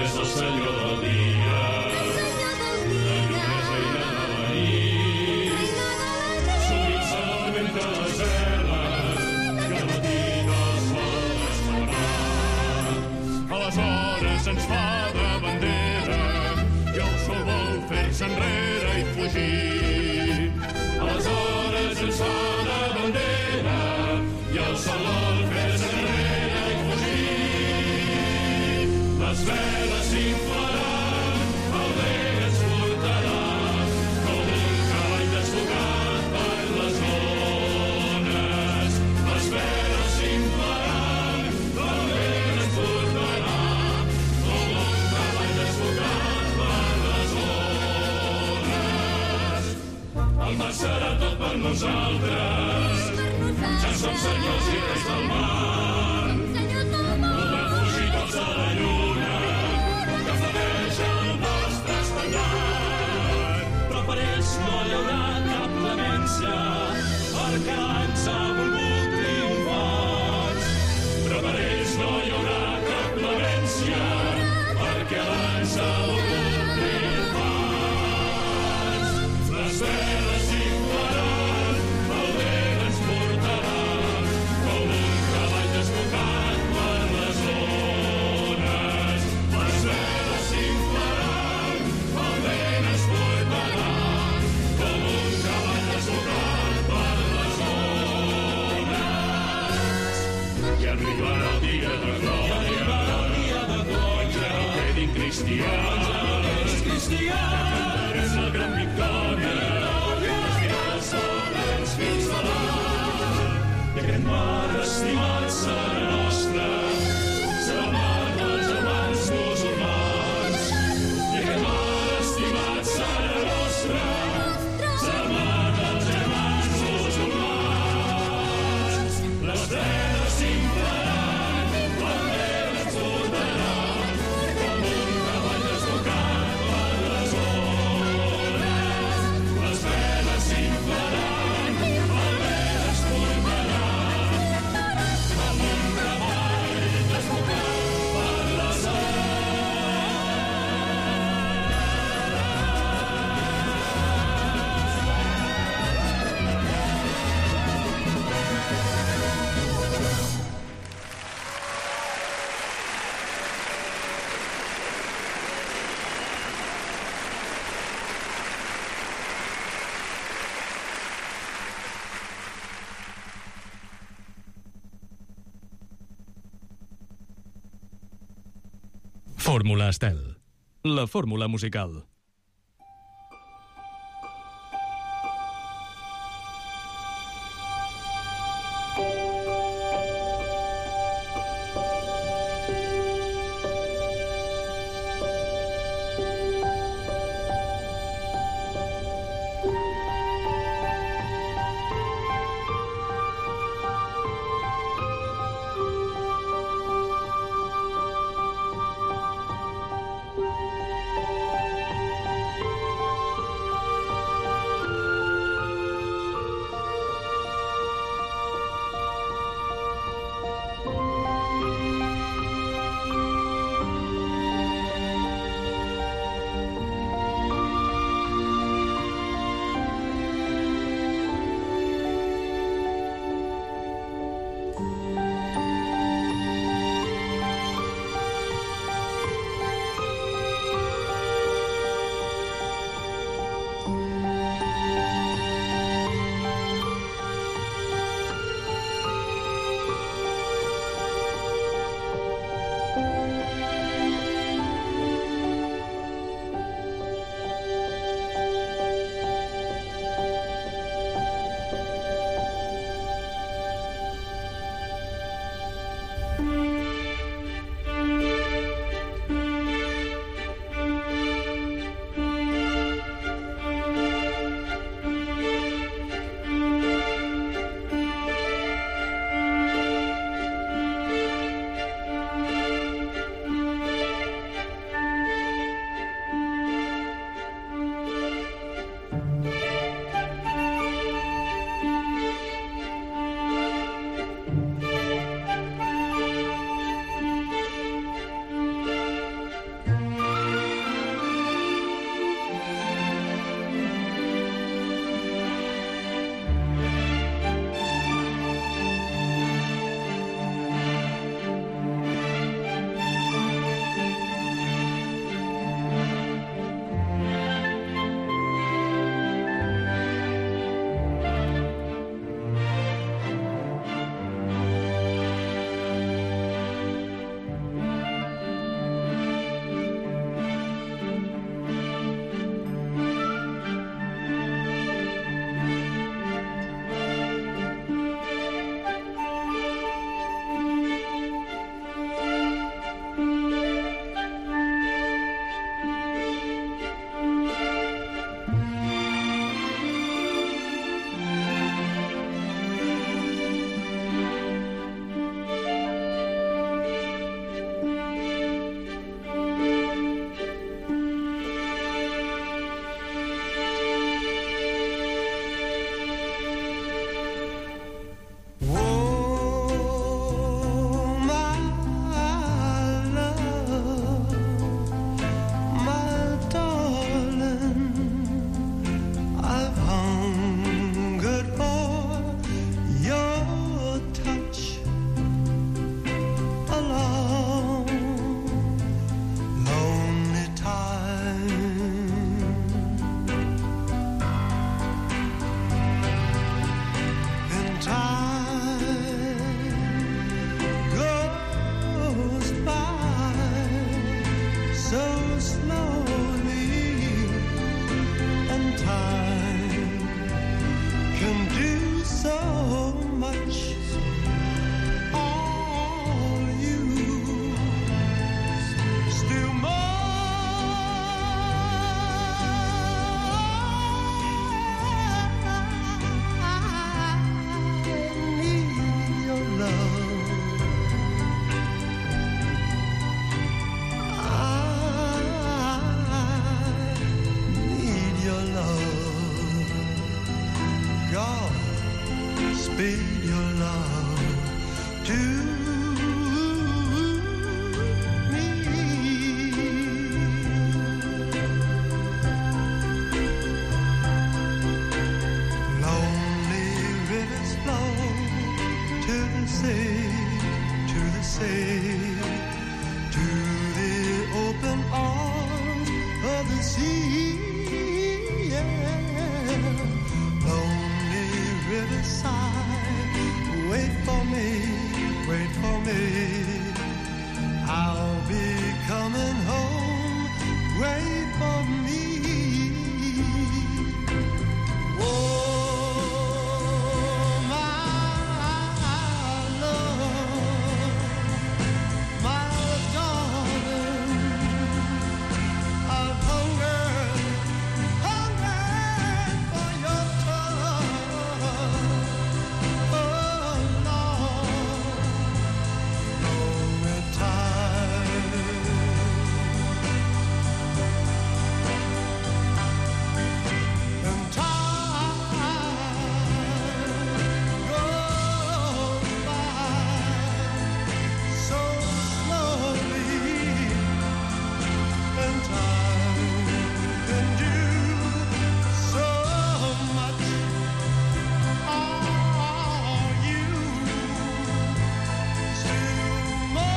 mar serà tot per nosaltres. Ja som senyors i reis del mar. Voldrem fugir tots a la lluna, que flameja el nostre estendard. Però per ells no hi haurà cap clemència, perquè ens ha volgut triomfants. Però per ells no hi haurà cap clemència, perquè ens ha volgut triomfants. Les veles inflaran, el vent ens portarà, com un cavall desbocat per les ones. Les veles inflaran, el vent ens portarà, com un cavall desbocat per les ones. I arribarà el dia de glòria, quan ja no quedin cristians, ja cantarem la gran victòria, destinada sobre els fills de l'art. I aquest mar estimat serà nostre, serà el mar dels germans musulmans. I aquest mar estimat serà nostre, serà el mar dels germans musulmans. Les veles s'inflaran, el vent ens portarà, com un cavall desbocat per les ones. Les veles s'inflaran, el vent ens portarà, com un cavall desbocat per les Fórmula Estel. La fórmula musical. Speak your love to me. Lonely rivers flow to the sea, to the sea, to the open arms of the sea. Yeah. Lonely riverside, wait for me, wait for me. I'll be coming home, wait for me. Oh, my love, my darling, I've hungered, hungered for your touch. Oh, Lord, lonely time. And time goes by so slowly, and time can do so much. Are you still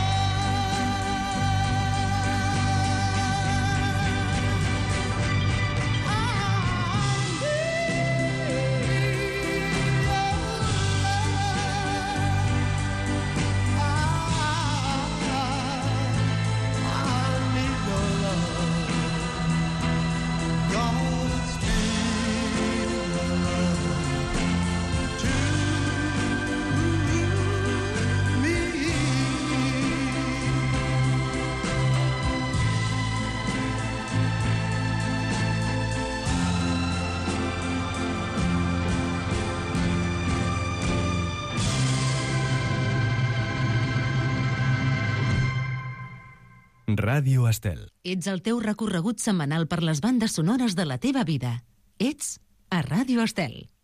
Ràdio Estel. Ets el teu recorregut setmanal per les bandes sonores de la teva vida. Ets a Ràdio Estel.